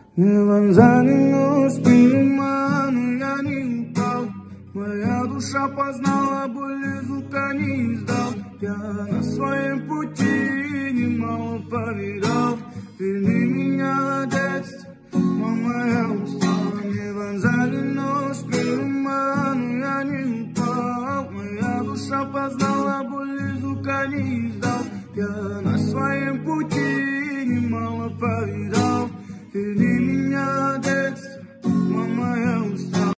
Не вонзали нож в спину, но я не упал. Моя душа познала боль и звука не издал. Я на своем пути немало повидал. Верни меня, детство, мама, я устал. Не вонзали нож в спину, но я не упал. Моя душа познала боль и звука не издал. Я на своем пути немало повидал. Верни меня, детство.